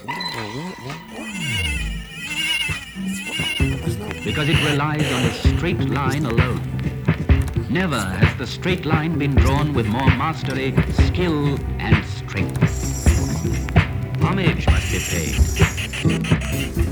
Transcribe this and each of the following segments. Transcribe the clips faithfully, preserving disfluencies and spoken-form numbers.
Because it relies on a straight line alone. Never has the straight line been drawn with more mastery, skill, and strength. Homage must be paid.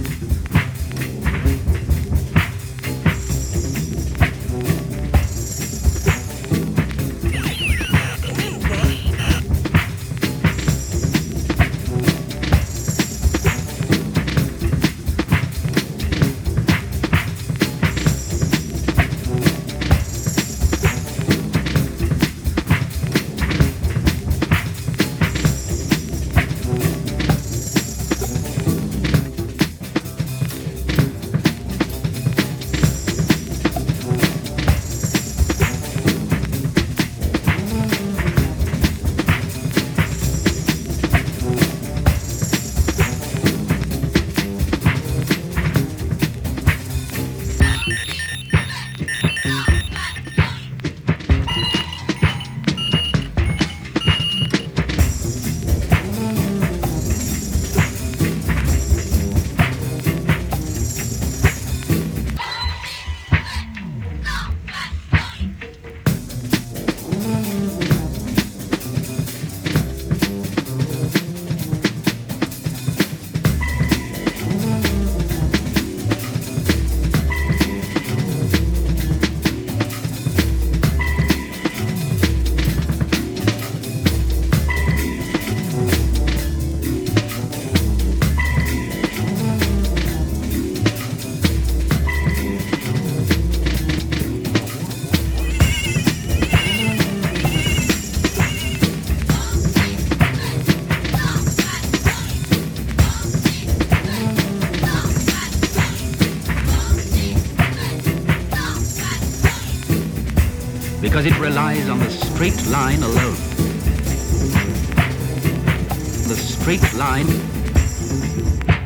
Because it relies on the straight line alone. The straight line